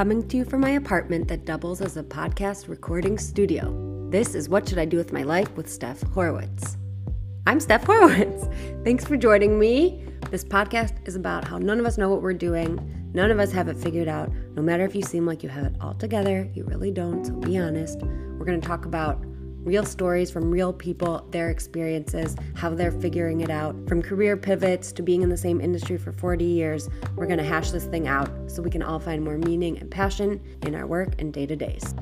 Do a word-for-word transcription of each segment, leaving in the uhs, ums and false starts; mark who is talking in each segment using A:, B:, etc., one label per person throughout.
A: coming to you from my apartment that doubles as a podcast recording studio. This is What Should I Do With My Life with Steph Horowitz. I'm Steph Horowitz. Thanks for joining me. This podcast is about how none of us know what we're doing. None of us have it figured out. No matter if you seem like you have it all together, you really don't, so be honest. We're going to talk about real stories from real people, their experiences, how they're figuring it out. From career pivots to being in the same industry for forty years, we're going to hash this thing out so we can all find more meaning and passion in our work and day-to-days.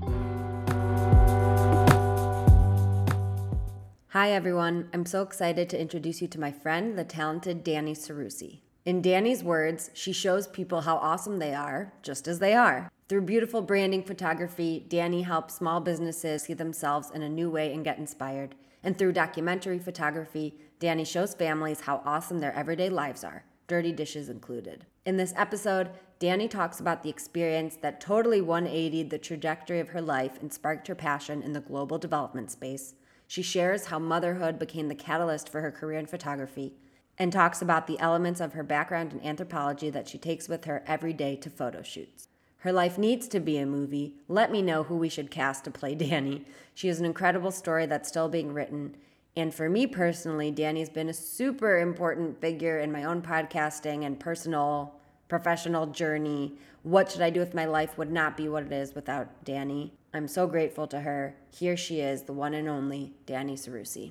A: Hi everyone, I'm so excited to introduce you to my friend, the talented Dani Carusi. In Dani's words, she shows people how awesome they are, just as they are. Through beautiful branding photography, Dani helps small businesses see themselves in a new way and get inspired. And through documentary photography, Dani shows families how awesome their everyday lives are, dirty dishes included. In this episode, Dani talks about the experience that totally one eightied the trajectory of her life and sparked her passion in the global development space. She shares how motherhood became the catalyst for her career in photography, and talks about the elements of her background in anthropology that she takes with her every day to photo shoots. Her life needs to be a movie. Let me know who we should cast to play Dani. She has an incredible story that's still being written. And for me personally, Dani's been a super important figure in my own podcasting and personal, professional journey. What Should I Do With My Life would not be what it is without Dani. I'm so grateful to her. Here she is, the one and only Dani Carusi.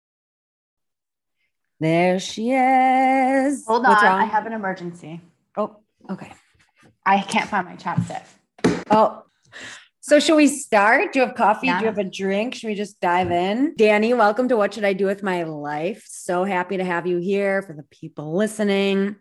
A: There she is.
B: Hold
A: What's
B: on,
A: wrong?
B: I have an emergency.
A: Oh, okay.
B: I can't find my chapstick.
A: Oh, so should we start? Do you have coffee?
B: Yeah.
A: Do you have a drink? Should we just dive in? Dani, welcome to What Should I Do With My Life? So happy to have you here. For the people listening,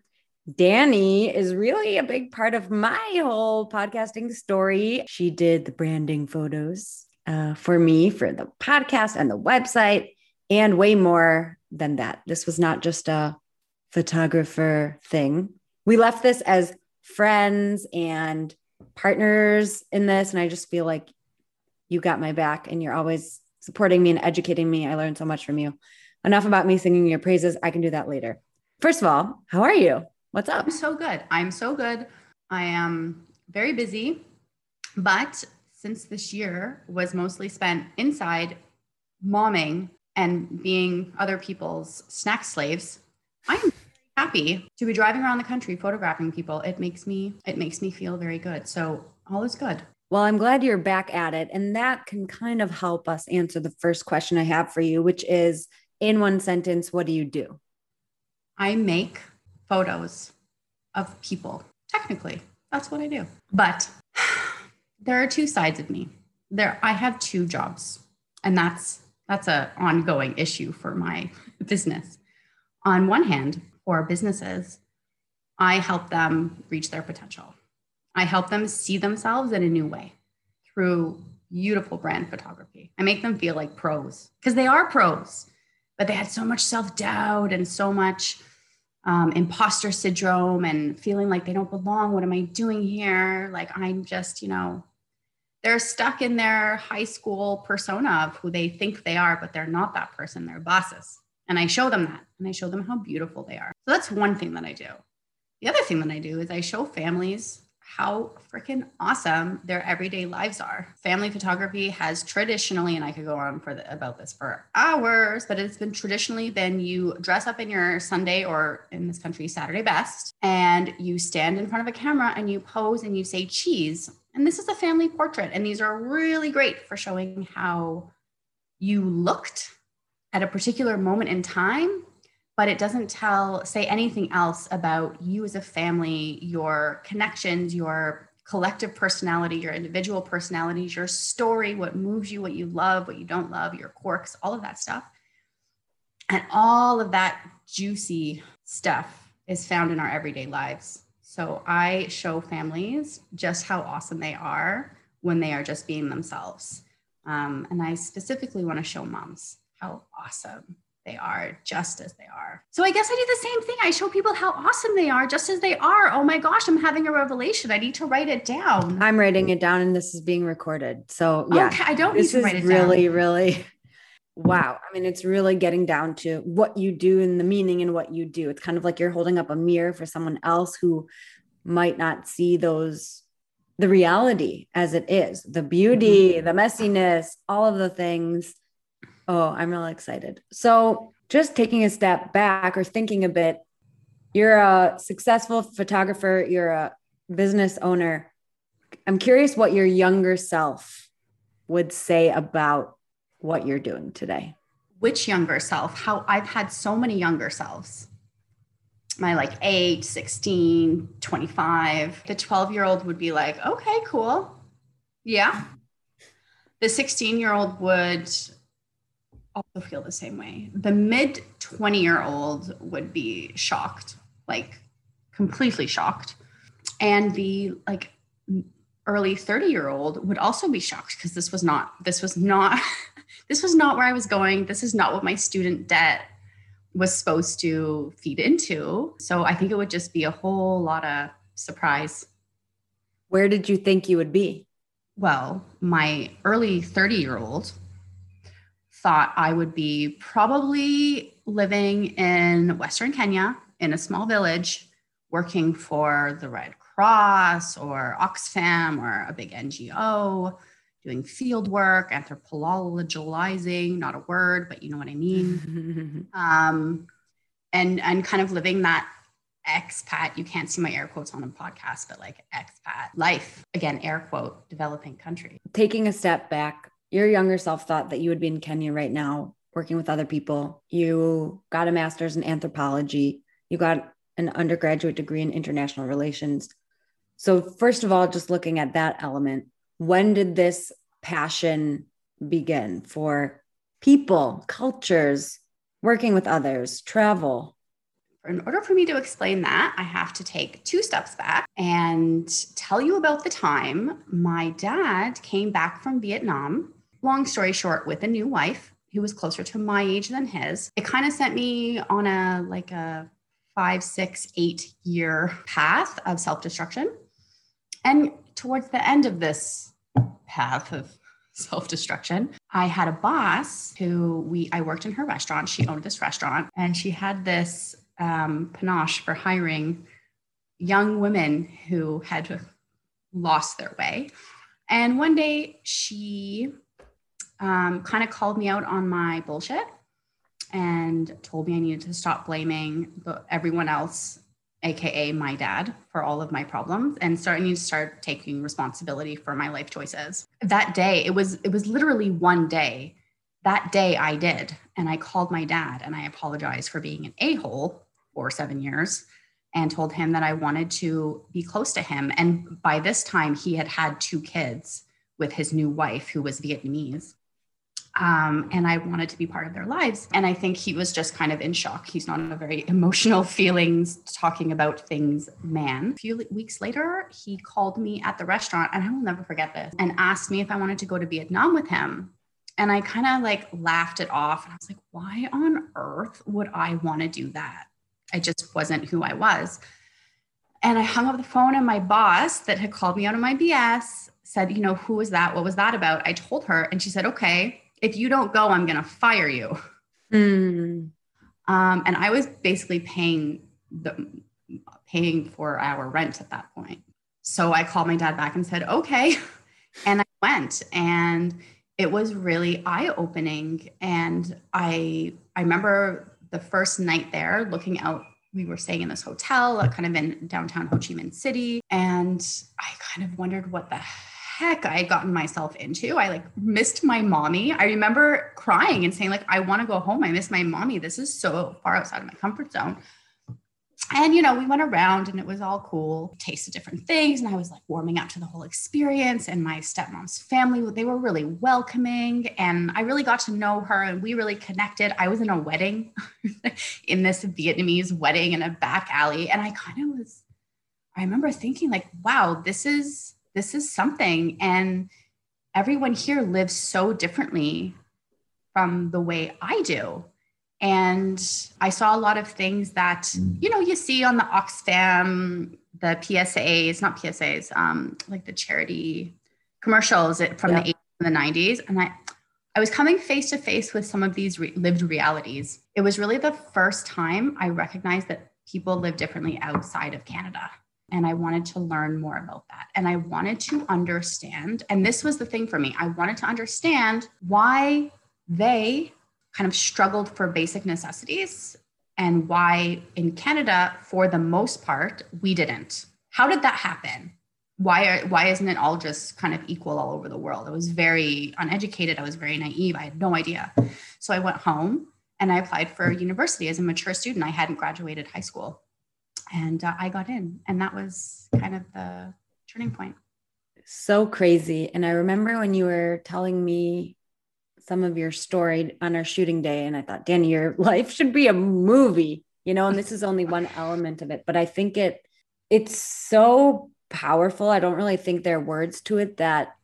A: Dani is really a big part of my whole podcasting story. She did the branding photos uh, for me for the podcast and the website and way more than that. This was not just a photographer thing. We left this as friends and partners in this. And I just feel like you got my back and you're always supporting me and educating me. I learned so much from you. Enough about me singing your praises. I can do that later. First of all, how are you? What's up?
B: I'm so good. I'm so good. I am very busy, but since this year was mostly spent inside momming and being other people's snack slaves, I'm happy to be driving around the country photographing people. It makes me it makes me feel very good. So all is good.
A: Well, I'm glad you're back at it. And that can kind of help us answer the first question I have for you, which is, in one sentence, what do you do?
B: I make photos of people. Technically, that's what I do. But there are two sides of me. There, I have two jobs, and that's that's an ongoing issue for my business. On one hand, for businesses, I help them reach their potential. I help them see themselves in a new way through beautiful brand photography. I make them feel like pros because they are pros, but they had so much self-doubt and so much um, imposter syndrome and feeling like they don't belong. What am I doing here? Like I'm just, you know, they're stuck in their high school persona of who they think they are, but they're not that person. They're bosses. And I show them that. And I show them how beautiful they are. So that's one thing that I do. The other thing that I do is I show families how freaking awesome their everyday lives are. Family photography has traditionally, and I could go on for the, about this for hours, but it's been traditionally been you dress up in your Sunday, or in this country, Saturday best, and you stand in front of a camera and you pose and you say cheese. And this is a family portrait. And these are really great for showing how you looked at a particular moment in time, but it doesn't tell, say anything else about you as a family, your connections, your collective personality, your individual personalities, your story, what moves you, what you love, what you don't love, your quirks, all of that stuff. And all of that juicy stuff is found in our everyday lives. So I show families just how awesome they are when they are just being themselves. Um, and I specifically want to show moms how awesome they are just as they are. So I guess I do the same thing. I show people how awesome they are just as they are. Oh my gosh, I'm having a revelation. I need to write it down.
A: I'm writing it down and this is being recorded. So yeah,
B: okay, I don't need
A: this
B: to
A: is
B: write it
A: really,
B: down.
A: really, wow. I mean, it's really getting down to what you do and the meaning in what you do. It's kind of like you're holding up a mirror for someone else who might not see those the reality as it is, the beauty, the messiness, all of the things. Oh, I'm really excited. So just taking a step back or thinking a bit, you're a successful photographer, you're a business owner. I'm curious what your younger self would say about what you're doing today.
B: Which younger self? How I've had so many younger selves. My like eight, sixteen, twenty-five. The twelve year old would be like, okay, cool. Yeah. The sixteen year old would also feel the same way. The mid twenty year old would be shocked, like completely shocked. And the like early thirty year old would also be shocked because this was not, this was not, this was not where I was going. This is not what my student debt was supposed to feed into. So I think it would just be a whole lot of surprise.
A: Where did you think you would be?
B: Well, my early thirty year old thought I would be probably living in Western Kenya in a small village, working for the Red Cross or Oxfam or a big N G O, doing field work, anthropologizing, not a word, but you know what I mean. um, and, and kind of living that expat, you can't see my air quotes on a podcast, but like expat life, again, air quote, developing country.
A: Taking a step back, your younger self thought that you would be in Kenya right now, working with other people. You got a master's in anthropology. You got an undergraduate degree in international relations. So first of all, just looking at that element, when did this passion begin for people, cultures, working with others, travel?
B: In order for me to explain that, I have to take two steps back and tell you about the time my dad came back from Vietnam. Long story short, with a new wife who was closer to my age than his. It kind of sent me on a like a five, six, eight year path of self-destruction. And towards the end of this path of self-destruction, I had a boss who we, I worked in her restaurant. She owned this restaurant and she had this um, panache for hiring young women who had lost their way. And one day she um, kind of called me out on my bullshit and told me I needed to stop blaming the, everyone else, A K A my dad, for all of my problems and start, I need to start taking responsibility for my life choices. That day, it was, it was literally one day. That day I did. And I called my dad and I apologized for being an a-hole for seven years and told him that I wanted to be close to him. And by this time he had had two kids with his new wife who was Vietnamese. Um, and I wanted to be part of their lives. And I think he was just kind of in shock. He's not a very emotional feelings talking about things man. A few weeks later, he called me at the restaurant, and I will never forget this, and asked me if I wanted to go to Vietnam with him. And I kind of like laughed it off. And I was like, why on earth would I want to do that? I just wasn't who I was. And I hung up the phone, and my boss that had called me out of my B S said, you know, who was that? What was that about? I told her, and she said, okay, if you don't go, I'm going to fire you. Mm. Um, and I was basically paying the paying for our rent at that point. So I called my dad back and said, okay. And I went, and it was really eye-opening. And I, I remember the first night there looking out, we were staying in this hotel, uh, kind of in downtown Ho Chi Minh City. And I kind of wondered what the heck I had gotten myself into. I like missed my mommy. I remember crying and saying like, I want to go home. I miss my mommy. This is so far outside of my comfort zone. And, you know, we went around and it was all cool, tasted different things. And I was like warming up to the whole experience, and my stepmom's family, they were really welcoming, and I really got to know her and we really connected. I was in a wedding in this Vietnamese wedding in a back alley. And I kind of was, I remember thinking like, wow, this is, this is something. And everyone here lives so differently from the way I do. And I saw a lot of things that, you know, you see on the Oxfam, the P S As, not P S As, um, like the charity commercials from yeah. the eighties and the nineties. And I, I was coming face to face with some of these re- lived realities. It was really the first time I recognized that people live differently outside of Canada. And I wanted to learn more about that. And I wanted to understand, and this was the thing for me, I wanted to understand why they kind of struggled for basic necessities and why in Canada, for the most part, we didn't. How did that happen? Why are, why isn't it all just kind of equal all over the world? I was very uneducated. I was very naive. I had no idea. So I went home and I applied for university as a mature student. I hadn't graduated high school. And uh, I got in, and that was kind of the turning point.
A: So crazy. And I remember when you were telling me some of your story on our shooting day, and I thought, Danny, your life should be a movie, you know, and this is only one element of it, but I think it, it's so powerful. I don't really think there are words to it, that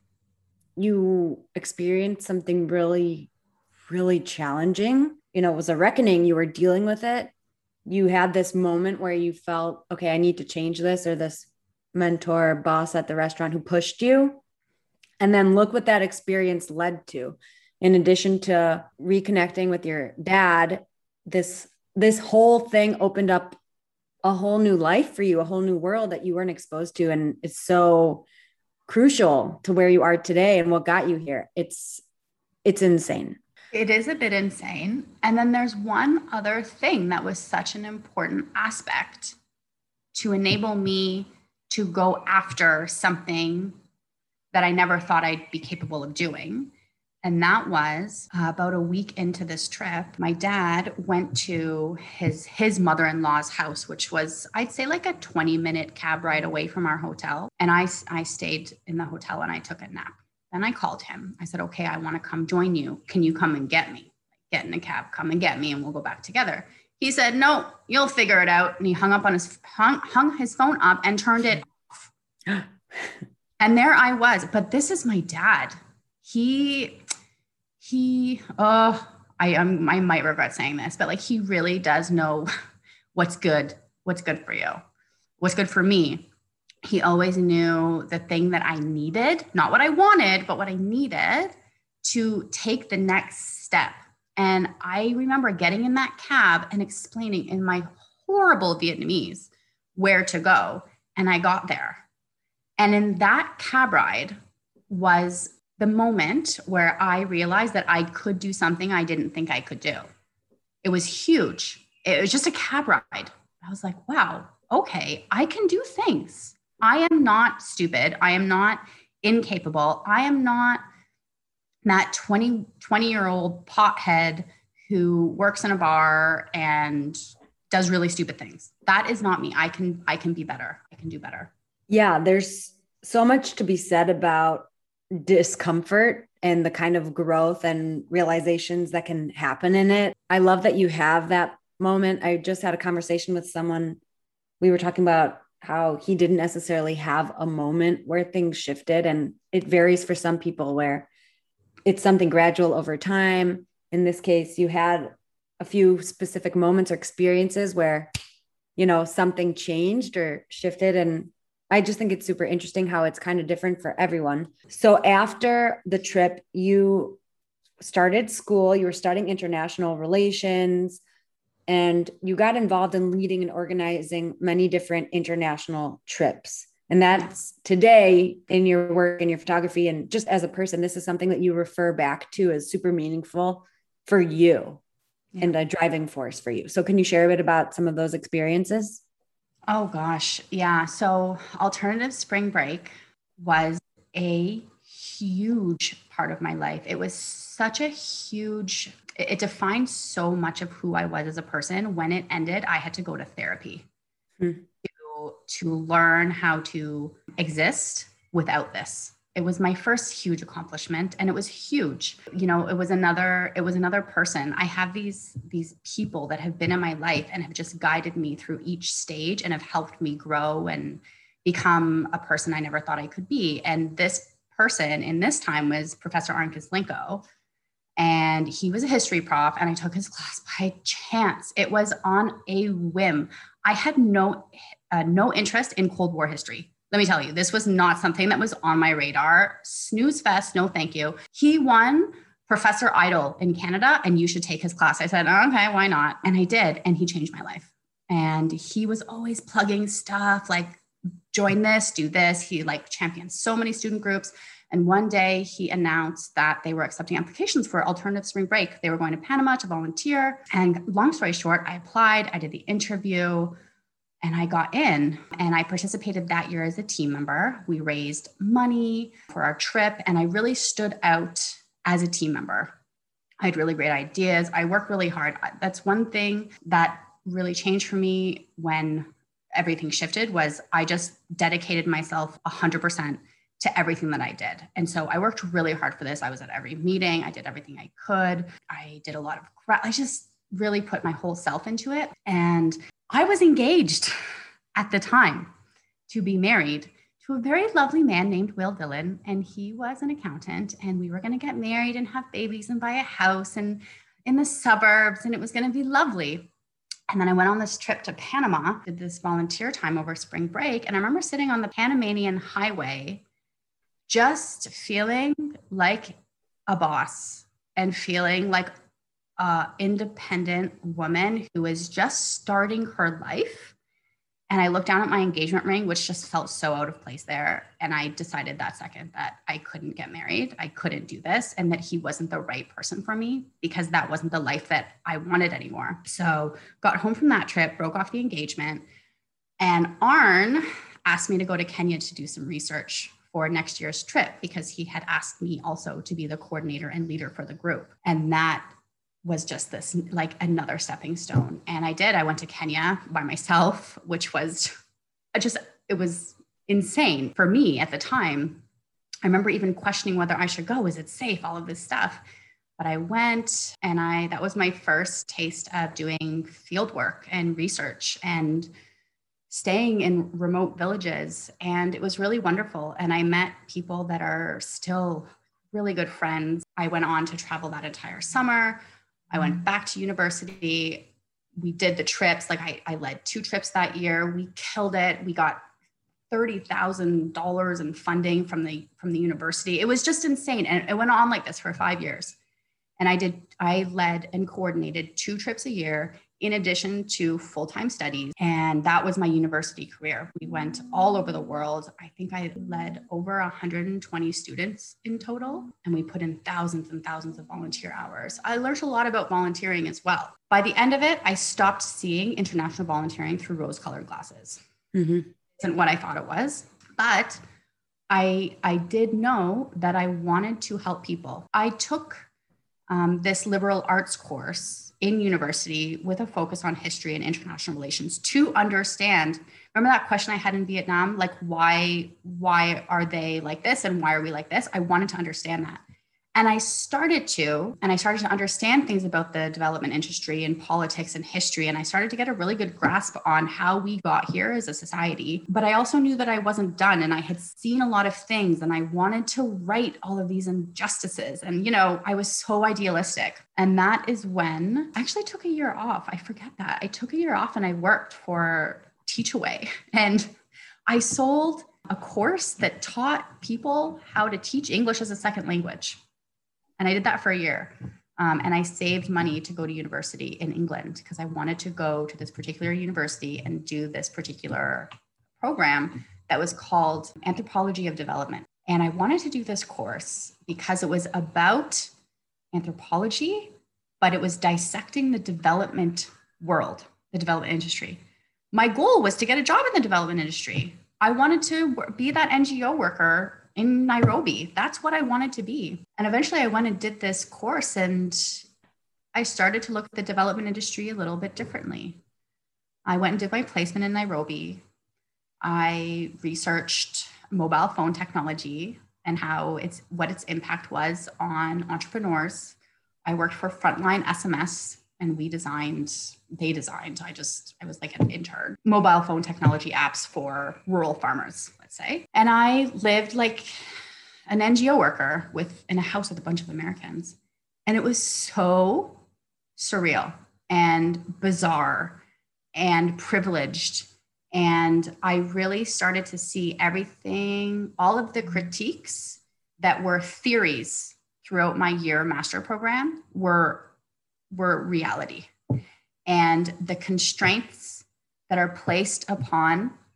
A: you experienced something really, really challenging. You know, it was a reckoning. You were dealing with it. You had this moment where you felt, okay, I need to change this, or this mentor, boss at the restaurant who pushed you. And then look what that experience led to. In addition to reconnecting with your dad, this, this whole thing opened up a whole new life for you, a whole new world that you weren't exposed to. And it's so crucial to where you are today and what got you here. It's, it's insane.
B: It is a bit insane. And then there's one other thing that was such an important aspect to enable me to go after something that I never thought I'd be capable of doing. And that was uh, about a week into this trip, my dad went to his, his mother-in-law's house, which was, I'd say like a twenty minute cab ride away from our hotel. And I, I stayed in the hotel and I took a nap. Then I called him. I said, okay, I want to come join you. Can you come and get me? Get in a cab, come and get me, and we'll go back together. He said, no, you'll figure it out. And he hung up on his, hung, hung his phone up and turned it off. And there I was. But this is my dad. He, he, oh, I, um, I might regret saying this, but like, he really does know what's good, what's good for you, what's good for me. He always knew the thing that I needed, not what I wanted, but what I needed to take the next step. And I remember getting in that cab and explaining in my horrible Vietnamese where to go. And I got there. And in that cab ride was the moment where I realized that I could do something I didn't think I could do. It was huge. It was just a cab ride. I was like, wow, okay, I can do things. I am not stupid. I am not incapable. I am not that twenty, twenty year old pothead who works in a bar and does really stupid things. That is not me. I can, I can be better. I can do better.
A: Yeah. There's so much to be said about discomfort and the kind of growth and realizations that can happen in it. I love that you have that moment. I just had a conversation with someone. We were talking about how he didn't necessarily have a moment where things shifted, and it varies for some people where it's something gradual over time. In this case, you had a few specific moments or experiences where, you know, something changed or shifted. And I just think it's super interesting how it's kind of different for everyone. So after the trip, you started school, you were studying international relations, and you got involved in leading and organizing many different international trips. And that's today in your work and your photography. And just as a person, this is something that you refer back to as super meaningful for you yeah. and a driving force for you. So can you share a bit about some of those experiences?
B: Oh gosh. Yeah. So Alternative Spring Break was a huge part of my life. It was such a huge, it defined so much of who I was as a person. When it ended, I had to go to therapy hmm. to, to learn how to exist without this. It was my first huge accomplishment, and it was huge. You know, it was another, it was another person. I have these, these people that have been in my life and have just guided me through each stage and have helped me grow and become a person I never thought I could be. And this person in this time was Professor Arnkus Linko. And he was a history prof, and I took his class by chance. It was on a whim. I had no, uh, no interest in Cold War history. Let me tell you, this was not something that was on my radar. Snooze fest, no thank you. He won Professor Idol in Canada, and you should take his class. I said, oh, okay, why not? And I did, and he changed my life. And he was always plugging stuff like join this, do this. He like championed so many student groups. And one day he announced that they were accepting applications for alternative spring break. They were going to Panama to volunteer. And long story short, I applied, I did the interview, and I got in, and I participated that year as a team member. We raised money for our trip, and I really stood out as a team member. I had really great ideas. I worked really hard. That's one thing that really changed for me when everything shifted, was I just dedicated myself one hundred percent to everything that I did. And so I worked really hard for this. I was at every meeting. I did everything I could. I did a lot of, I just really put my whole self into it. And I was engaged at the time to be married to a very lovely man named Will Dillon. And he was an accountant, and we were going to get married and have babies and buy a house and in the suburbs. And it was going to be lovely. And then I went on this trip to Panama, did this volunteer time over spring break. And I remember sitting on the Panamanian highway, just feeling like a boss and feeling like an independent woman who was just starting her life. And I looked down at my engagement ring, which just felt so out of place there. And I decided that second that I couldn't get married. I couldn't do this, and that he wasn't the right person for me, because that wasn't the life that I wanted anymore. So got home from that trip, broke off the engagement. And Arn asked me to go to Kenya to do some research for next year's trip, because he had asked me also to be the coordinator and leader for the group. And that was just this, like another stepping stone. And I did, I went to Kenya by myself, which was just, it was insane for me at the time. I remember even questioning whether I should go. Is it safe? All of this stuff. But I went, and I, that was my first taste of doing field work and research and staying in remote villages. And it was really wonderful. And I met people that are still really good friends. I went on to travel that entire summer. I went back to university. We did the trips. Like I, I led two trips that year. We killed it. We got thirty thousand dollars in funding from the, from the university. It was just insane. And it went on like this for five years. And I did, I led and coordinated two trips a year in addition to full-time studies. And that was my university career. We went all over the world. I think I led over one hundred twenty students in total, and we put in thousands and thousands of volunteer hours. I learned a lot about volunteering as well. By the end of it, I stopped seeing international volunteering through rose-colored glasses. Mm-hmm. Isn't what I thought it was, but I, I did know that I wanted to help people. I took um, this liberal arts course in university with a focus on history and international relations to understand. Remember that question I had in Vietnam, like why, why are they like this and why are we like this? I wanted to understand that. And I started to, and I started to understand things about the development industry and politics and history. And I started to get a really good grasp on how we got here as a society. But I also knew that I wasn't done, and I had seen a lot of things, and I wanted to right all of these injustices. And, you know, I was so idealistic. And that is when I actually took a year off. I forget that. I took a year off and I worked for Teachaway. And I sold a course that taught people how to teach English as a second language. And I did that for a year. Um, and I saved money to go to university in England because I wanted to go to this particular university and do this particular program that was called Anthropology of Development. And I wanted to do this course because it was about anthropology, but it was dissecting the development world, the development industry. My goal was to get a job in the development industry. I wanted to be that N G O worker in Nairobi. That's what I wanted to be. And eventually I went and did this course, and I started to look at the development industry a little bit differently. I went and did my placement in Nairobi. I researched mobile phone technology and how it's, what its impact was on entrepreneurs. I worked for Frontline S M S, and we designed, they designed, I just, I was like an intern, mobile phone technology apps for rural farmers, let's say. And I lived like an N G O worker with in a house with a bunch of Americans. And it was so surreal and bizarre and privileged. And I really started to see everything, all of the critiques that were theories throughout my year master program were were reality. And the constraints that are placed upon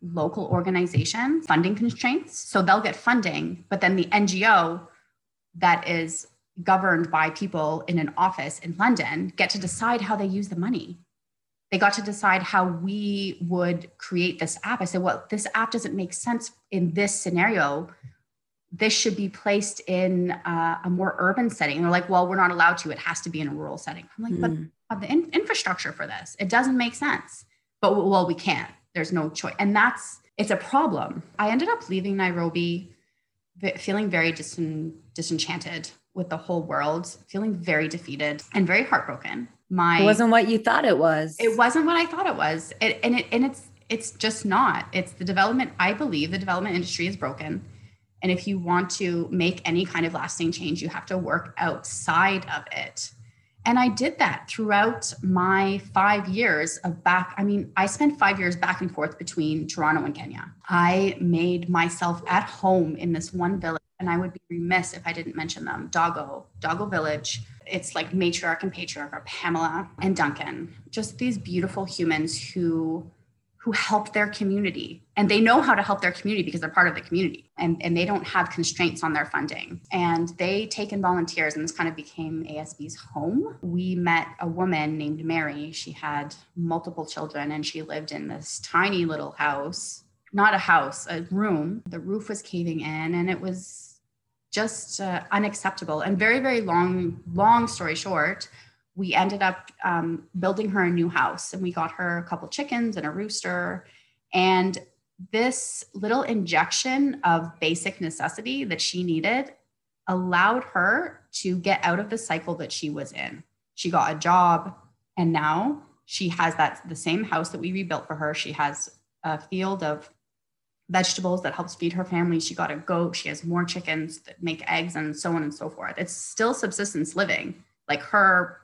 B: local organization funding constraints. So they'll get funding, but then the N G O that is governed by people in an office in London get to decide how they use the money. They got to decide how we would create this app. I said, well, this app doesn't make sense in this scenario. This should be placed in uh, a more urban setting. And they're like, well, we're not allowed to. It has to be in a rural setting. I'm like, mm. but the in- infrastructure for this, it doesn't make sense. But well, we can't. There's no choice. And that's, it's a problem. I ended up leaving Nairobi feeling very dis- disenchanted with the whole world, feeling very defeated and very heartbroken. My,
A: it wasn't what you thought it was.
B: It wasn't what I thought it was. It, and it, and it's, it's just not. It's the development. I believe the development industry is broken. And if you want to make any kind of lasting change, you have to work outside of it. And I did that throughout my five years of back. I mean, I spent five years back and forth between Toronto and Kenya. I made myself at home in this one village, and I would be remiss if I didn't mention them. Doggo, Doggo Village. It's like matriarch and patriarch are Pamela and Duncan, just these beautiful humans who who help their community, and they know how to help their community because they're part of the community, and, and they don't have constraints on their funding, and they take in volunteers, and this kind of became A S B's home. We met a woman named Mary. She had multiple children, and she lived in this tiny little house, not a house, a room. The roof was caving in, and it was just uh, unacceptable. And very, very long, long story short, we ended up um, building her a new house, and we got her a couple chickens and a rooster. And this little injection of basic necessity that she needed allowed her to get out of the cycle that she was in. She got a job, and now she has that the same house that we rebuilt for her. She has a field of vegetables that helps feed her family. She got a goat. She has more chickens that make eggs, and so on and so forth. It's still subsistence living. Like, her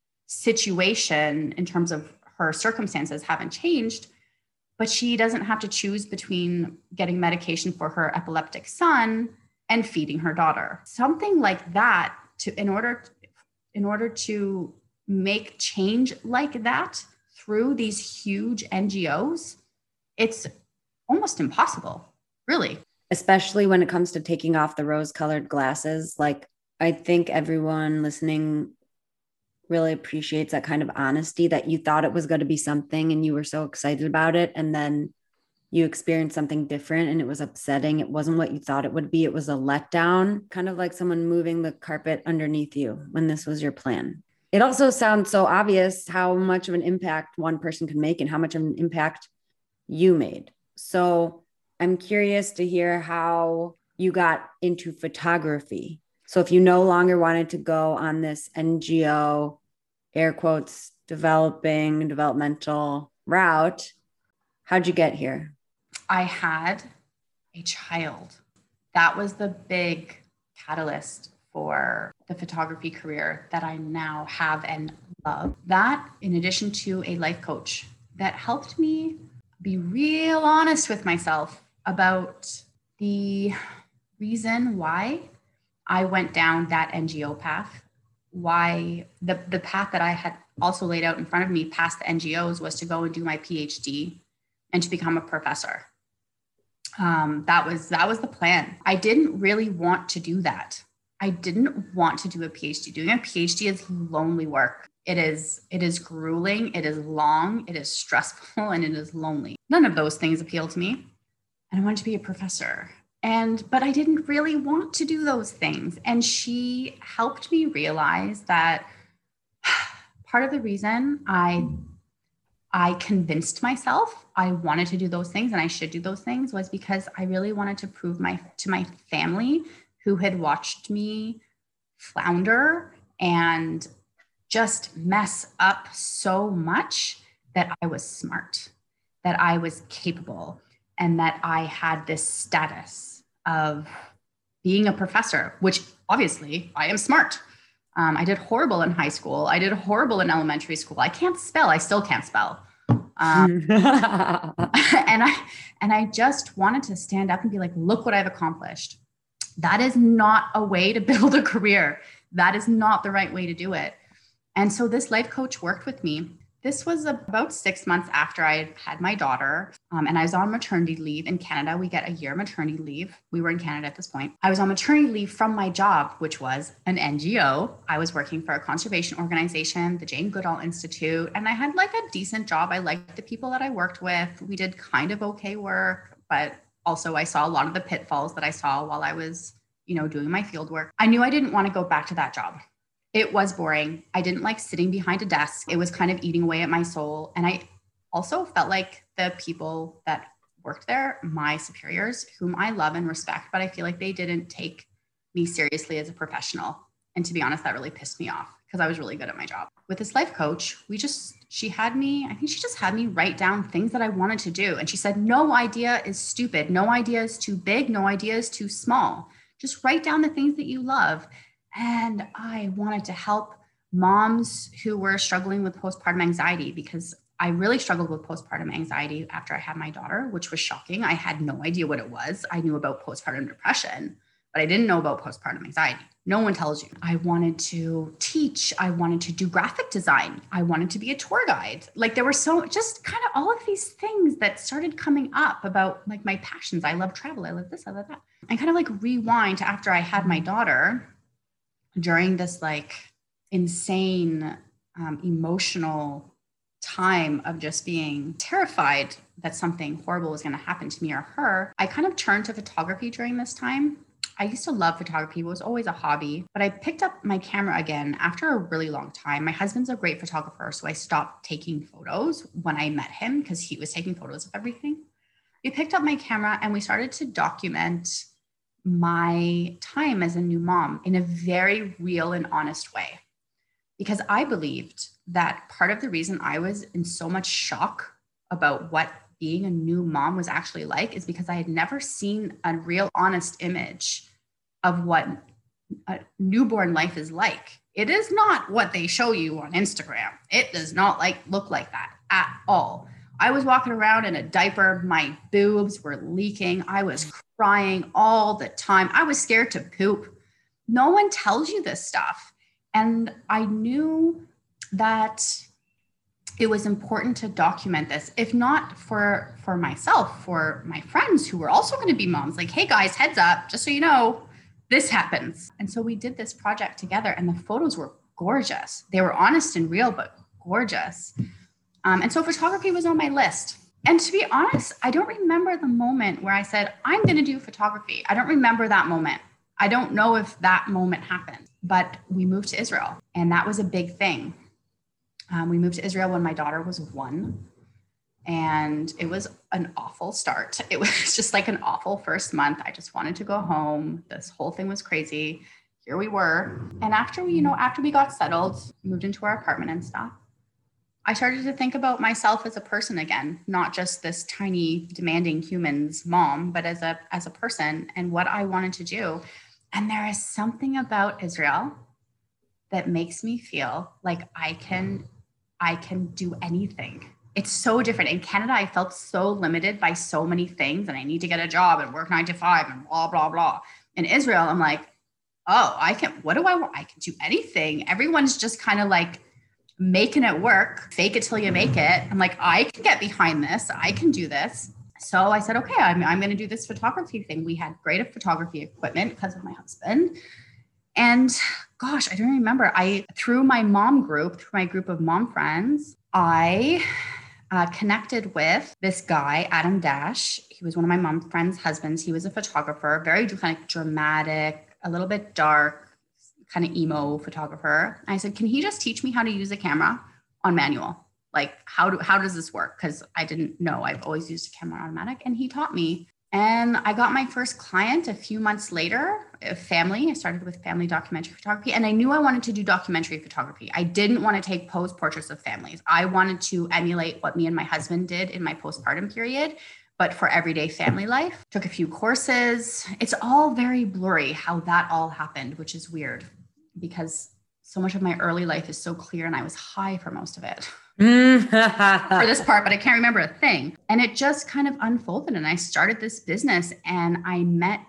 B: situation in terms of her circumstances haven't changed, but she doesn't have to choose between getting medication for her epileptic son and feeding her daughter. Something like that, to in order in order to make change like that through these huge N G Os, it's almost impossible, really.
A: Especially when it comes to taking off the rose-colored glasses. Like, I think everyone listening really appreciates that kind of honesty, that you thought it was going to be something and you were so excited about it, and then you experienced something different and it was upsetting. It wasn't what you thought it would be. It was a letdown, kind of like someone moving the carpet underneath you when this was your plan. It also sounds so obvious how much of an impact one person can make and how much of an impact you made. So I'm curious to hear how you got into photography. So if you no longer wanted to go on this N G O, air quotes, developing, developmental route, how'd you get here?
B: I had a child. That was the big catalyst for the photography career that I now have and love. That, in addition to a life coach that helped me be real honest with myself about the reason why I went down that N G O path, why the, the path that I had also laid out in front of me past the N G Os was to go and do my PhD and to become a professor. Um, that was, that was the plan. I didn't really want to do that. I didn't want to do a PhD. Doing a PhD is lonely work. It is, it is grueling. It is long. It is stressful, and it is lonely. None of those things appeal to me. And I wanted to be a professor. And, but I didn't really want to do those things. And she helped me realize that part of the reason I, I convinced myself I wanted to do those things and I should do those things was because I really wanted to prove my, to my family, who had watched me flounder and just mess up so much, that I was smart, that I was capable, and that I had this status of being a professor, which obviously I am smart. Um, I did horrible in high school. I did horrible in elementary school. I can't spell. I still can't spell. Um, and I and I just wanted to stand up and be like, look what I've accomplished. That is not a way to build a career. That is not the right way to do it. And so this life coach worked with me This was about six months after I had my daughter, um, and I was on maternity leave in Canada. We get a year maternity leave. We were in Canada at this point. I was on maternity leave from my job, which was an N G O. I was working for a conservation organization, the Jane Goodall Institute, and I had like a decent job. I liked the people that I worked with. We did kind of okay work, but also I saw a lot of the pitfalls that I saw while I was, you know, doing my field work. I knew I didn't want to go back to that job. It was boring. I didn't like sitting behind a desk. It was kind of eating away at my soul. And I also felt like the people that worked there, my superiors, whom I love and respect, but I feel like they didn't take me seriously as a professional. And to be honest, that really pissed me off because I was really good at my job. With this life coach, we just, she had me, I think she just had me write down things that I wanted to do. And she said, no idea is stupid. No idea is too big. No idea is too small. Just write down the things that you love. And I wanted to help moms who were struggling with postpartum anxiety because I really struggled with postpartum anxiety after I had my daughter, which was shocking. I had no idea what it was. I knew about postpartum depression, but I didn't know about postpartum anxiety. No one tells you. I wanted to teach. I wanted to do graphic design. I wanted to be a tour guide. Like there were so just kind of all of these things that started coming up about like my passions. I love travel. I love this, I love that. And kind of like rewind to after I had my daughter. During this like insane um, emotional time of just being terrified that something horrible was going to happen to me or her, I kind of turned to photography during this time. I used to love photography. It was always a hobby, but I picked up my camera again after a really long time. My husband's a great photographer, so I stopped taking photos when I met him because he was taking photos of everything. We picked up my camera and we started to document my time as a new mom in a very real and honest way. Because I believed that part of the reason I was in so much shock about what being a new mom was actually like is because I had never seen a real honest image of what a newborn life is like. It is not what they show you on Instagram. It does not like look like that at all. I was walking around in a diaper. My boobs were leaking. I was crying all the time. I was scared to poop. No one tells you this stuff. And I knew that it was important to document this, if not for, for myself, for my friends who were also going to be moms. Like, hey guys, heads up, just so you know, this happens. And so we did this project together and the photos were gorgeous. They were honest and real, but gorgeous. Um, and so photography was on my list. And to be honest, I don't remember the moment where I said, I'm going to do photography. I don't remember that moment. I don't know if that moment happened, but we moved to Israel and that was a big thing. Um, we moved to Israel when my daughter was one and it was an awful start. It was just like an awful first month. I just wanted to go home. This whole thing was crazy. Here we were. And after we, you know, after we got settled, moved into our apartment and stuff, I started to think about myself as a person again, not just this tiny demanding human's mom, but as a, as a person and what I wanted to do. And there is something about Israel that makes me feel like I can, I can do anything. It's so different. In Canada, I felt so limited by so many things and I need to get a job and work nine to five and blah, blah, blah. In Israel, I'm like, oh, I can, what do I want? I can do anything. Everyone's just kind of like making it work, fake it till you make it. I'm like, I can get behind this. I can do this. So I said, okay, I'm, I'm going to do this photography thing. We had great photography equipment because of my husband. And gosh, I don't remember. I, through my mom group, through my group of mom friends, I uh, connected with this guy, Adam Dash. He was one of my mom friends' husbands. He was a photographer, very kind of dramatic, a little bit dark, kind of emo photographer. I said, can he just teach me how to use a camera on manual? Like, how do, how does this work? Because I didn't know. I've always used a camera on automatic. And he taught me. And I got my first client a few months later, a family. I started with family documentary photography. And I knew I wanted to do documentary photography. I didn't want to take pose portraits of families. I wanted to emulate what me and my husband did in my postpartum period, but for everyday family life. Took a few courses. It's all very blurry how that all happened, which is weird because so much of my early life is so clear and I was high for most of it. for this part, but I can't remember a thing. And it just kind of unfolded. And I started this business and I met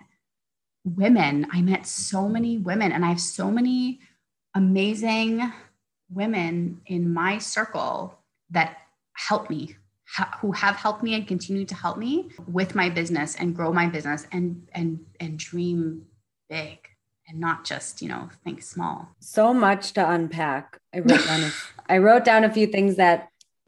B: women. I met so many women and I have so many amazing women in my circle that help me, ha- who have helped me and continue to help me with my business and grow my business and and and dream big and not just, you know, think small.
A: So much to unpack. I wrote down a, I wrote down a few things that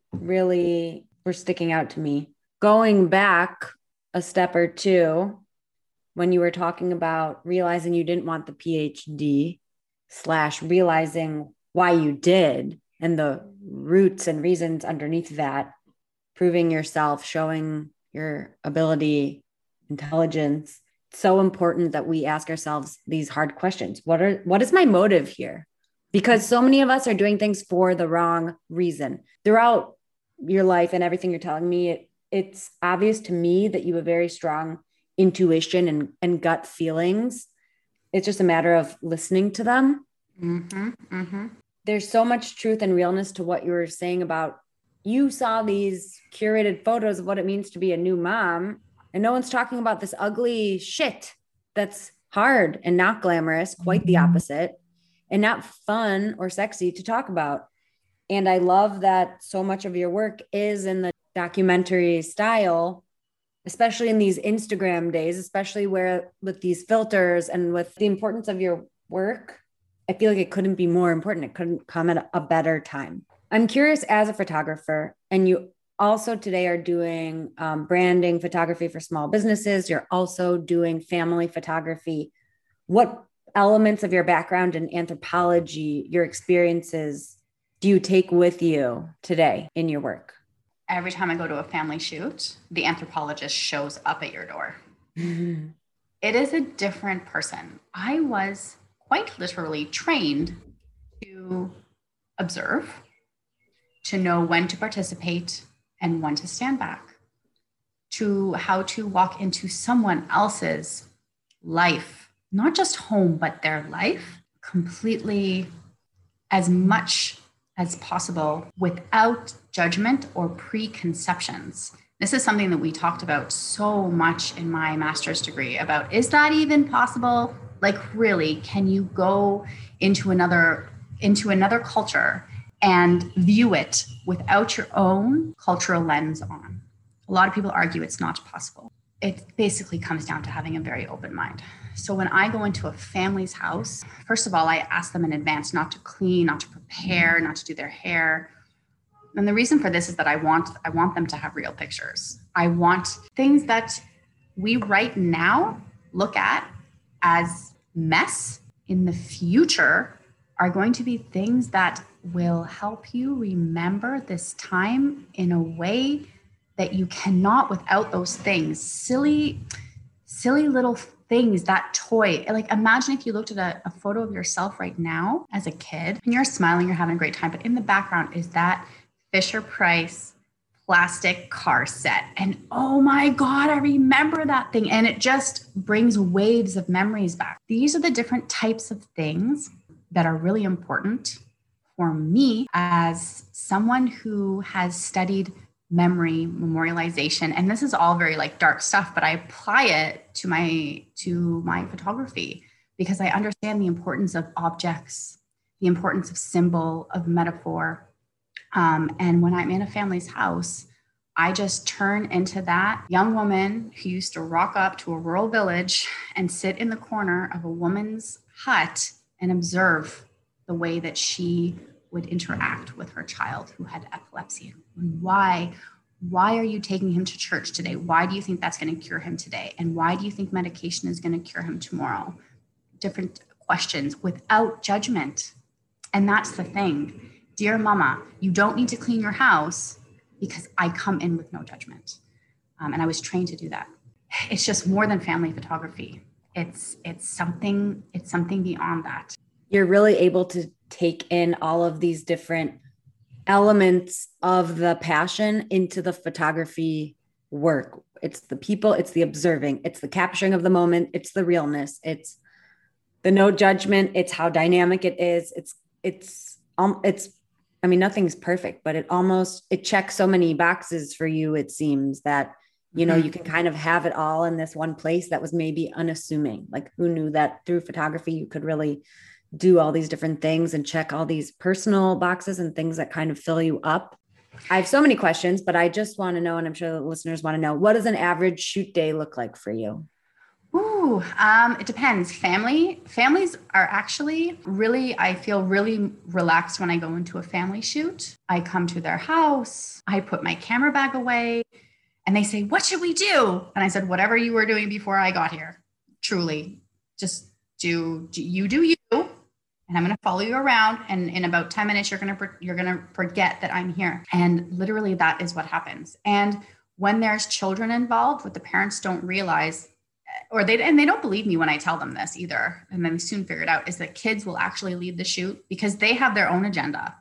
A: really were sticking out to me. Going back a step or two, when you were talking about realizing you didn't want the PhD slash realizing why you did and the roots and reasons underneath that, proving yourself, showing your ability, intelligence. So important that we ask ourselves these hard questions. What are, what is my motive here? Because so many of us are doing things for the wrong reason. Throughout your life and everything you're telling me, it, it's obvious to me that you have very strong intuition and, and gut feelings. It's just a matter of listening to them.
B: Mm-hmm, mm-hmm.
A: There's so much truth and realness to what you were saying about you saw these curated photos of what it means to be a new mom, and no one's talking about this ugly shit that's hard and not glamorous, quite the opposite, and not fun or sexy to talk about. And I love that so much of your work is in the documentary style, especially in these Instagram days, especially where with these filters and with the importance of your work. I feel like it couldn't be more important. It couldn't come at a better time. I'm curious, as a photographer, and you also today are doing um, branding photography for small businesses. You're also doing family photography. What elements of your background in anthropology, your experiences, do you take with you today in your work?
B: Every time I go to a family shoot, the anthropologist shows up at your door.
A: Mm-hmm.
B: It is a different person. I was quite literally trained to observe, to know when to participate and when to stand back, to how to walk into someone else's life, not just home, but their life, completely, as much as possible, without judgment or preconceptions. This is something that we talked about so much in my master's degree about, is that even possible? Like, really, can you go into another into another culture and view it without your own cultural lens on? A lot of people argue it's not possible. It basically comes down to having a very open mind. So when I go into a family's house, first of all, I ask them in advance not to clean, not to prepare, not to do their hair. And the reason for this is that I want I want them to have real pictures. I want things that we right now look at as mess in the future are going to be things that will help you remember this time in a way that you cannot without those things. Silly, silly little things, that toy. Like, imagine if you looked at a, a photo of yourself right now as a kid and you're smiling, you're having a great time, but in the background is that Fisher-Price plastic car set. And oh my God, I remember that thing. And it just brings waves of memories back. These are the different types of things that are really important for me as someone who has studied memory memorialization. And this is all very like dark stuff, but I apply it to my, to my photography because I understand the importance of objects, the importance of symbol, of metaphor. Um, and when I'm in a family's house, I just turn into that young woman who used to rock up to a rural village and sit in the corner of a woman's hut and observe the way that she would interact with her child who had epilepsy. Why, why are you taking him to church today? Why do you think that's going to cure him today? And why do you think medication is going to cure him tomorrow? Different questions without judgment. And that's the thing. Dear mama, you don't need to clean your house because I come in with no judgment. Um, and I was trained to do that. It's just more than family photography. It's it's something, it's something beyond that.
A: You're really able to take in all of these different elements of the passion into the photography work. It's the people, it's the observing, it's the capturing of the moment, it's the realness, it's the no judgment, it's how dynamic it is. It's, it's, um, it's, I mean, nothing's perfect, but it almost, it checks so many boxes for you. It seems that, you know, mm-hmm. you can kind of have it all in this one place that was maybe unassuming. Like, who knew that through photography, you could really do all these different things and check all these personal boxes and things that kind of fill you up. I have so many questions, but I just want to know, and I'm sure the listeners want to know, what does an average shoot day look like for you?
B: Ooh, um, it depends. Family, families are actually really, I feel really relaxed when I go into a family shoot. I come to their house, I put my camera bag away, and they say, what should we do? And I said, whatever you were doing before I got here. Truly, just do, do you do you, and I'm going to follow you around. And in about ten minutes, you're going to, you're going to forget that I'm here. And literally that is what happens. And when there's children involved, what the parents don't realize, or they, and they don't believe me when I tell them this either, and then they soon figure it out, is that kids will actually lead the shoot because they have their own agenda.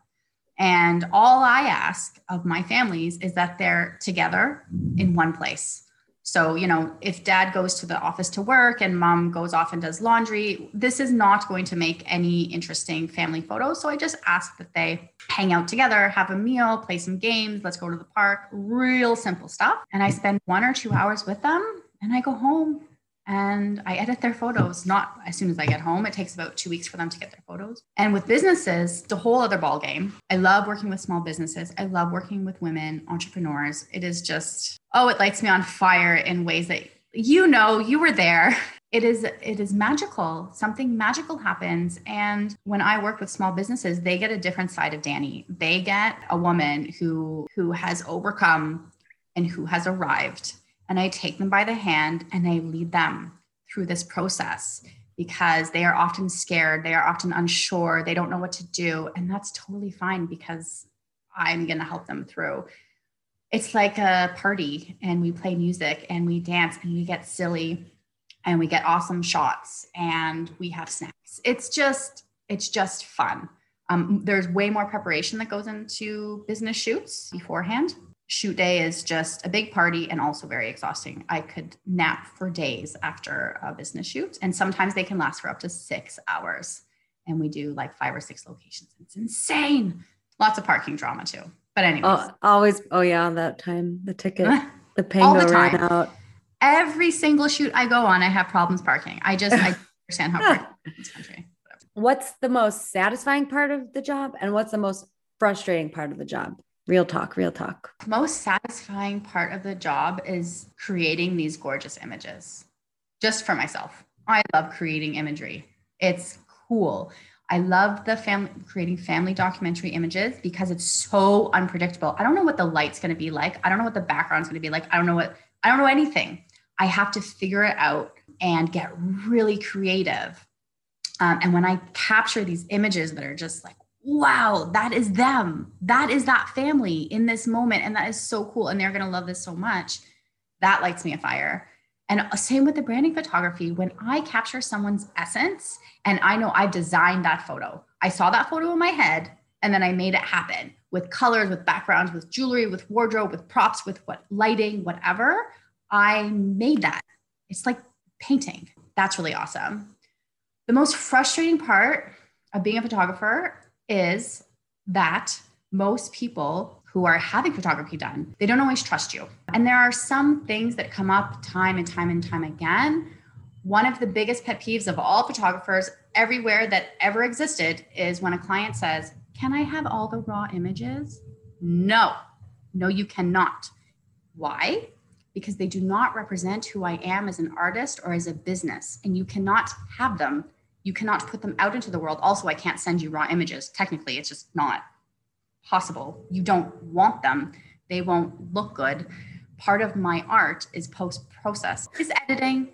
B: And all I ask of my families is that they're together in one place. So, you know, if dad goes to the office to work and mom goes off and does laundry, this is not going to make any interesting family photos. So I just ask that they hang out together, have a meal, play some games, let's go to the park, real simple stuff. And I spend one or two hours with them and I go home and I edit their photos, not as soon as I get home. It takes about two weeks for them to get their photos. And with businesses, the whole other ball game. I love working with small businesses. I love working with women, entrepreneurs. It is just, oh, it lights me on fire in ways that, you know, you were there. It is, it is magical. Something magical happens. And when I work with small businesses, they get a different side of Dani. They get a woman who, who has overcome and who has arrived. And I take them by the hand and I lead them through this process because they are often scared. They are often unsure. They don't know what to do. And that's totally fine because I'm going to help them through. It's like a party and we play music and we dance and we get silly and we get awesome shots and we have snacks. It's just, it's just fun. Um, there's way more preparation that goes into business shoots beforehand. Shoot day is just a big party and also very exhausting. I could nap for days after a business shoot. And sometimes they can last for up to six hours. And we do like five or six locations. It's insane. Lots of parking drama too. But anyways.
A: Oh, always. Oh yeah. That time, the ticket, the Pango ran out.
B: Every single shoot I go on, I have problems parking. I just, I understand how parking in this country. Whatever.
A: What's the most satisfying part of the job? And what's the most frustrating part of the job? Real talk, real talk.
B: Most satisfying part of the job is creating these gorgeous images just for myself. I love creating imagery. It's cool. I love the family, creating family documentary images because it's so unpredictable. I don't know what the light's going to be like. I don't know what the background's going to be like. I don't know what, I don't know anything. I have to figure it out and get really creative. Um, and when I capture these images that are just like, wow, that is them. That is that family in this moment. And that is so cool. And they're going to love this so much. That lights me a fire. And same with the branding photography. When I capture someone's essence and I know I've designed that photo, I saw that photo in my head and then I made it happen with colors, with backgrounds, with jewelry, with wardrobe, with props, with what lighting, whatever. I made that. It's like painting. That's really awesome. The most frustrating part of being a photographer is that most people who are having photography done, they don't always trust you. And there are some things that come up time and time and time again. One of the biggest pet peeves of all photographers everywhere that ever existed is when a client says, can I have all the raw images? No, no, you cannot. Why? Because they do not represent who I am as an artist or as a business, and you cannot have them. You cannot put them out into the world. Also, I can't send you raw images. Technically, it's just not possible. You don't want them. They won't look good. Part of my art is post-process, is editing.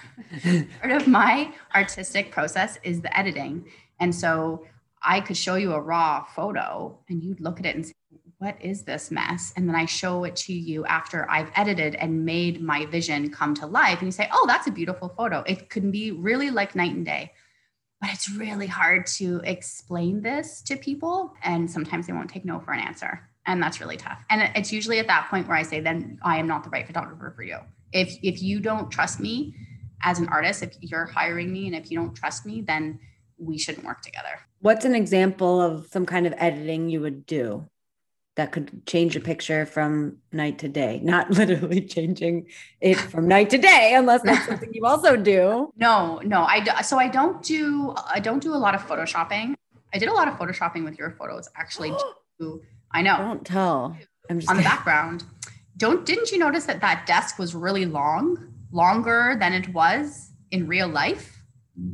B: Part of my artistic process is the editing. And so I could show you a raw photo and you'd look at it and say, what is this mess? And then I show it to you after I've edited and made my vision come to life. And you say, oh, that's a beautiful photo. It can be really like night and day. But it's really hard to explain this to people. And sometimes they won't take no for an answer. And that's really tough. And it's usually at that point where I say, then I am not the right photographer for you. If, if you don't trust me as an artist, if you're hiring me and if you don't trust me, then we shouldn't work together.
A: What's an example of some kind of editing you would do that could change a picture from night to day? Not literally changing it from night to day, unless that's something you also do.
B: No, no. I do, so I don't do I don't do a lot of photoshopping. I did a lot of photoshopping with your photos actually to I know.
A: Don't tell. I'm just
B: on the background. Don't, didn't you notice that that desk was really long, longer than it was in real life?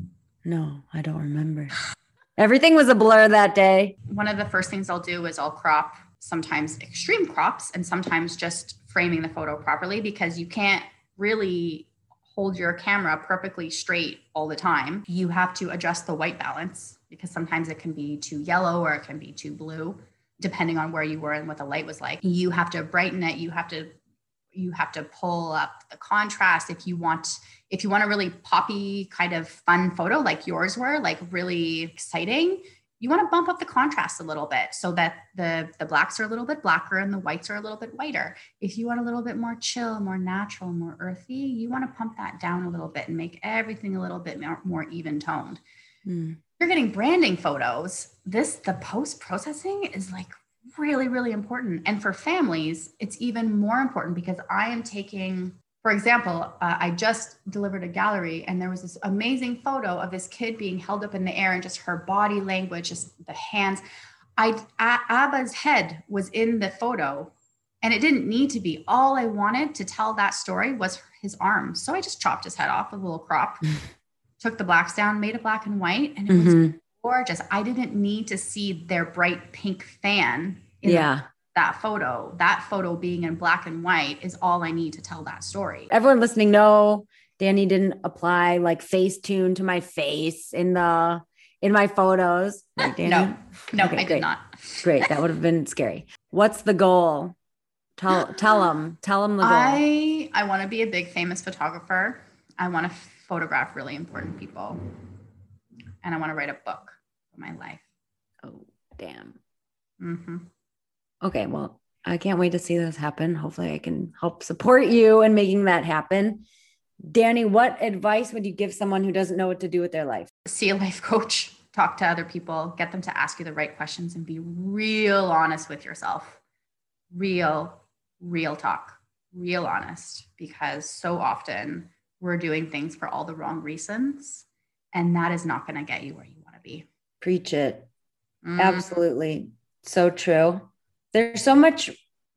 A: No, I don't remember. Everything was a blur that day.
B: One of the first things I'll do is I'll crop, sometimes extreme crops and sometimes just framing the photo properly, because you can't really hold your camera perfectly straight all the time. You have to adjust the white balance, because sometimes it can be too yellow or it can be too blue, depending on where you were and what the light was like. You have to brighten it. You have to, you have to pull up the contrast. If you want, if you want a really poppy kind of fun photo like yours were, like really exciting, you want to bump up the contrast a little bit so that the, the blacks are a little bit blacker and the whites are a little bit whiter. If you want a little bit more chill, more natural, more earthy, you want to pump that down a little bit and make everything a little bit more, more even toned. Mm. You're getting branding photos. This, the post-processing is like really, really important. And for families, it's even more important, because I am taking, for example, uh, I just delivered a gallery and there was this amazing photo of this kid being held up in the air and just her body language, just the hands. I, A- Abba's head was in the photo and it didn't need to be. All I wanted to tell that story was his arms. So I just chopped his head off with a little crop. Took the blacks down, made it black and white, and it mm-hmm. was gorgeous. I didn't need to see their bright pink fan in
A: yeah.
B: that photo. That photo being in black and white is all I need to tell that story.
A: Everyone listening, no, Dani didn't apply like Facetune to my face in the in my photos. Right, Dani?
B: No, no,
A: okay,
B: I
A: great.
B: did not.
A: Great, that would have been scary. What's the goal? Tell tell them. Tell them the goal.
B: I I want to be a big famous photographer. I want to photograph really important people. And I want to write a book for my life.
A: Oh, damn.
B: Mm-hmm.
A: Okay, well, I can't wait to see this happen. Hopefully I can help support you in making that happen. Dani, what advice would you give someone who doesn't know what to do with their life?
B: See a life coach, talk to other people, get them to ask you the right questions, and be real honest with yourself. Real, real talk, real honest, because so often we're doing things for all the wrong reasons, and that is not going to get you where you want to be.
A: Preach it. Mm. Absolutely. So true. There's so much,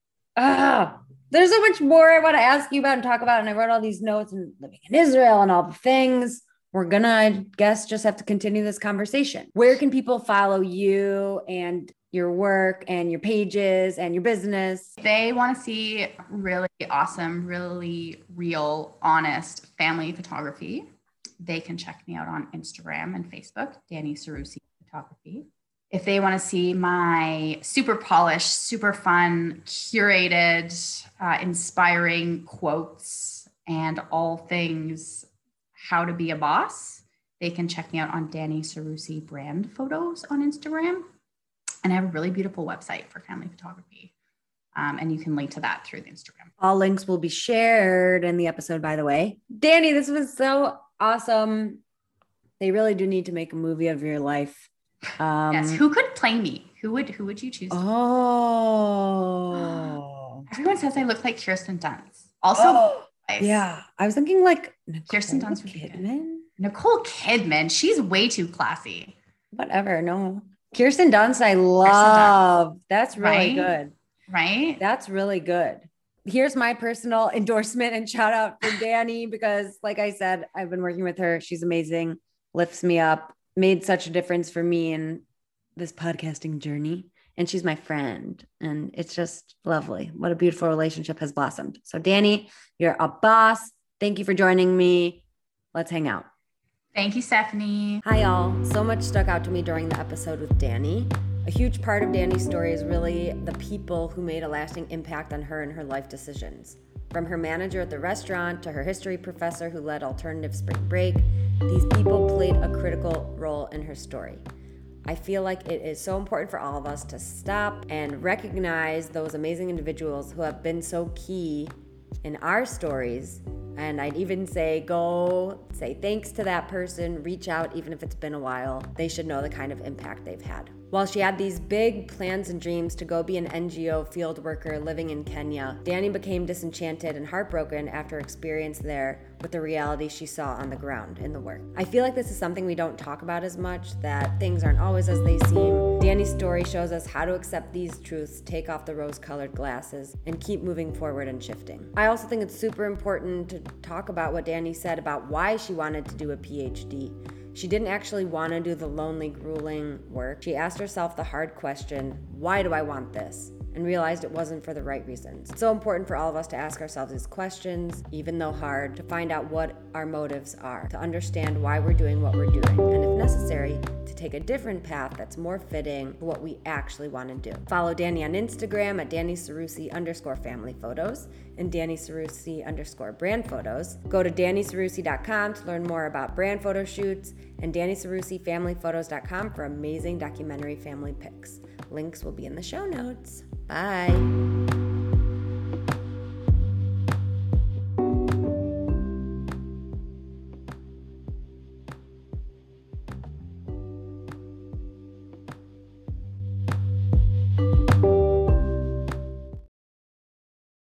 A: ah, there's so much more I want to ask you about and talk about. And I wrote all these notes and living in Israel and all the things. We're going to, I guess, just have to continue this conversation. Where can people follow you and your work and your pages and your business?
B: They want to see really awesome, really real, honest family photography. They can check me out on Instagram and Facebook, Dani Sarusi Photography. If they want to see my super polished, super fun, curated, uh, inspiring quotes and all things how to be a boss, they can check me out on Dani Sarusi Brand Photos on Instagram. And I have a really beautiful website for family photography. Um, and you can link to that through the Instagram.
A: All links will be shared in the episode, by the way. Dani, this was so awesome. They really do need to make a movie of your life. Um,
B: yes. Who could play me? Who would, who would you choose?
A: Oh,
B: everyone says I look like Kirsten Dunst. Also,
A: oh, yeah. I was thinking like
B: Nicole Kirsten Dunst would
A: Kidman.
B: Be good. Nicole Kidman. She's way too classy.
A: Whatever. No. Kirsten Dunst, I love. Dunst. That's really
B: right?
A: good.
B: Right?
A: That's really good. Here's my personal endorsement and shout out for Dani, because like I said, I've been working with her. She's amazing. Lifts me up. Made such a difference for me in this podcasting journey. And she's my friend. And it's just lovely. What a beautiful relationship has blossomed. So Dani, you're a boss. Thank you for joining me. Let's hang out.
B: Thank you, Stephanie.
A: Hi, all. So much stuck out to me during the episode with Dani. A huge part of Dani's story is really the people who made a lasting impact on her and her life decisions. From her manager at the restaurant to her history professor who led alternative spring break, these people played a critical role in her story. I feel like it is so important for all of us to stop and recognize those amazing individuals who have been so key in our stories. And I'd even say go say thanks to that person, reach out even if it's been a while. They should know the kind of impact they've had. While she had these big plans and dreams to go be an N G O field worker living in Kenya, Dani became disenchanted and heartbroken after experience there with the reality she saw on the ground in the work. I feel like this is something we don't talk about as much, that things aren't always as they seem, Danny's story shows us how to accept these truths, take off the rose-colored glasses, and keep moving forward and shifting. I also think it's super important to talk about what Danny said about why she wanted to do a P H D. She didn't actually want to do the lonely, grueling work. She asked herself the hard question, why do I want this? And realized it wasn't for the right reasons. It's so important for all of us to ask ourselves these questions, even though hard, to find out what our motives are, to understand why we're doing what we're doing, and if necessary, to take a different path that's more fitting to what we actually want to do. Follow Danny on Instagram at Danny Cerusi underscore family photos and Danny Cerusi underscore brand photos. Go to danny cerusi dot com to learn more about brand photo shoots and danny cerusi family photos dot com for amazing documentary family pics. Links will be in the show notes. Bye.